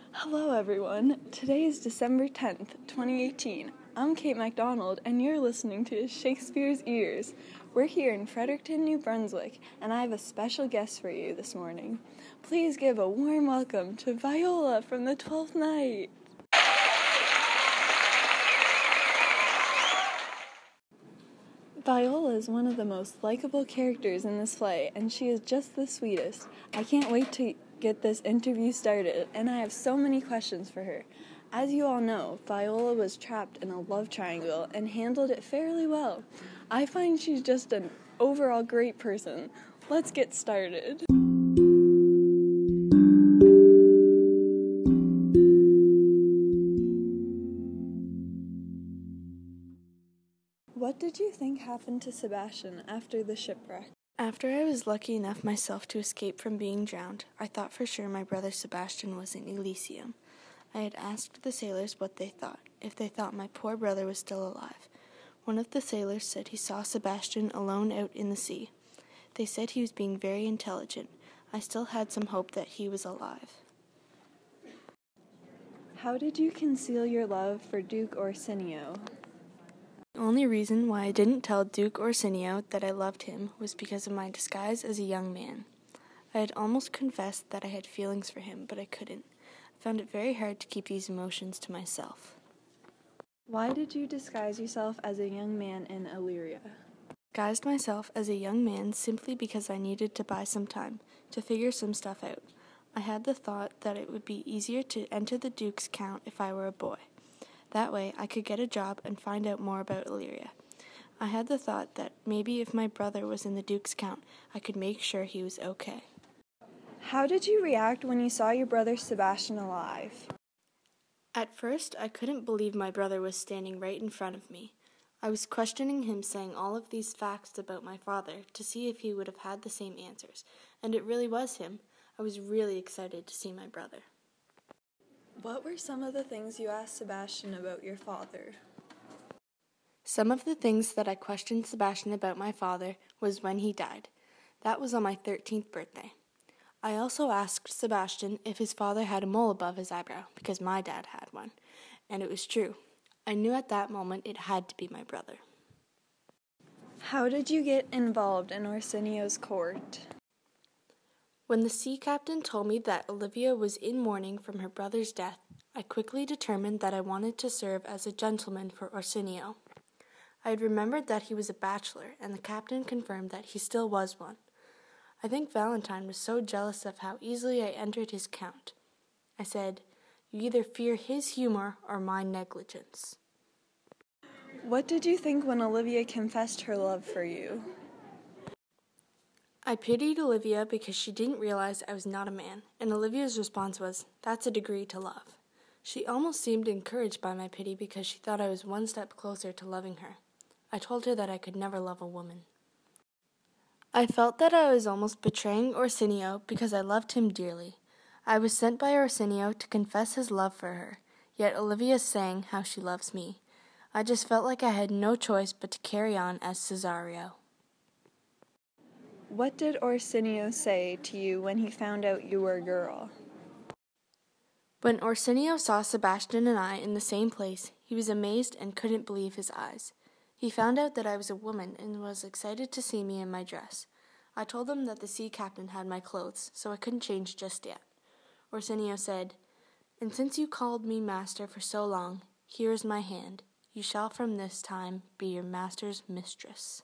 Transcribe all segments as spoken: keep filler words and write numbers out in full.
Hello everyone, today is December tenth, twenty eighteen. I'm Kate MacDonald and you're listening to Shakespeare's Ears. We're here in Fredericton, New Brunswick, and I have a special guest for you this morning. Please give a warm welcome to Viola from the Twelfth Night. Viola is one of the most likable characters in this play, and she is just the sweetest. I can't wait to get this interview started, and I have so many questions for her. As you all know, Viola was trapped in a love triangle and handled it fairly well. I find she's just an overall great person. Let's get started. What did you think happened to Sebastian after the shipwreck? After I was lucky enough myself to escape from being drowned, I thought for sure my brother Sebastian was in Elysium. I had asked the sailors what they thought, if they thought my poor brother was still alive. One of the sailors said he saw Sebastian alone out in the sea. They said he was being very intelligent. I still had some hope that he was alive. How did you conceal your love for Duke Orsino? The only reason why I didn't tell Duke Orsino that I loved him was because of my disguise as a young man. I had almost confessed that I had feelings for him, but I couldn't. I found it very hard to keep these emotions to myself. Why did you disguise yourself as a young man in Illyria? I disguised myself as a young man simply because I needed to buy some time, to figure some stuff out. I had the thought that it would be easier to enter the Duke's count if I were a boy. That way, I could get a job and find out more about Illyria. I had the thought that maybe if my brother was in the Duke's count, I could make sure he was okay. How did you react when you saw your brother Sebastian alive? At first, I couldn't believe my brother was standing right in front of me. I was questioning him, saying all of these facts about my father to see if he would have had the same answers, and it really was him. I was really excited to see my brother. What were some of the things you asked Sebastian about your father? Some of the things that I questioned Sebastian about my father was when he died. That was on my thirteenth birthday. I also asked Sebastian if his father had a mole above his eyebrow, because my dad had one, and it was true. I knew at that moment it had to be my brother. How did you get involved in Orsino's court? When the sea captain told me that Olivia was in mourning from her brother's death, I quickly determined that I wanted to serve as a gentleman for Orsino. I had remembered that he was a bachelor, and the captain confirmed that he still was one. I think Valentine was so jealous of how easily I entered his count. I said, "You either fear his humor or my negligence." What did you think when Olivia confessed her love for you? I pitied Olivia because she didn't realize I was not a man, and Olivia's response was, "That's a degree to love." She almost seemed encouraged by my pity because she thought I was one step closer to loving her. I told her that I could never love a woman. I felt that I was almost betraying Orsino because I loved him dearly. I was sent by Orsino to confess his love for her, yet Olivia sang how she loves me. I just felt like I had no choice but to carry on as Cesario. What did Orsino say to you when he found out you were a girl? When Orsino saw Sebastian and I in the same place, he was amazed and couldn't believe his eyes. He found out that I was a woman and was excited to see me in my dress. I told him that the sea captain had my clothes, so I couldn't change just yet. Orsino said, "And since you called me master for so long, here is my hand. You shall from this time be your master's mistress."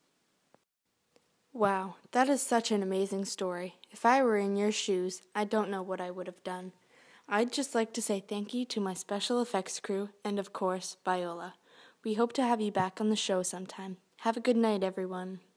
Wow, that is such an amazing story. If I were in your shoes, I don't know what I would have done. I'd just like to say thank you to my special effects crew and, of course, Viola. We hope to have you back on the show sometime. Have a good night, everyone.